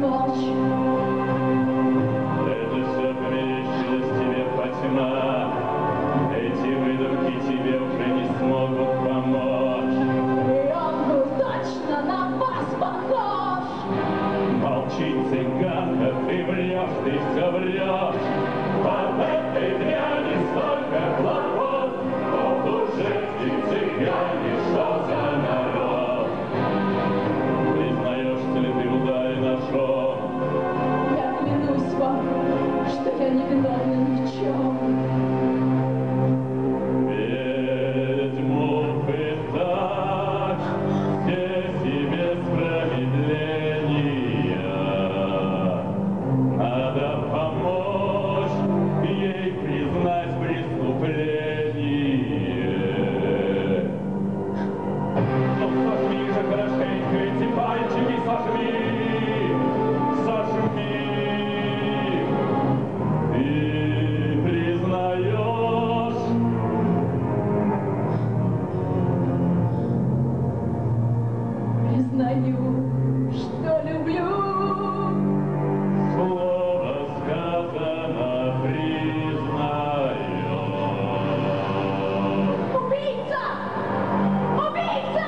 помочь. Это все померещилось тебе, Фатима. Эти выдумки тебе уже не смогут помочь. И он был точно на вас похож. Молчи, цыганка, ты врешь, ты все врешь. Под этой дряни столько хлопот. Вот уже эти цыгане, что за народ? Признаешься ли ты в ударе нашел? Я клянусь вам, что я не виновна ни в чем. Ведьму пытать здесь и без промедления. Надо помочь ей признать преступление. Ну, сожми же хорошенько эти пальчики, сожми, сожми. Ты признаешь? Признаю, что люблю. Слово сказано, признаю. Убийца! Убийца!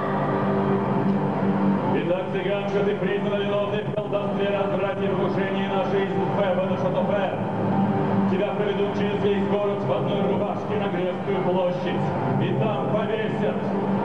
Итак, цыганка, ты признана виновной в колдовстве, разврате и разрушении на жизнь Феба на Шатофе. Тебя проведут через весь город в одной рубашке на Гревскую площадь, и там повесят.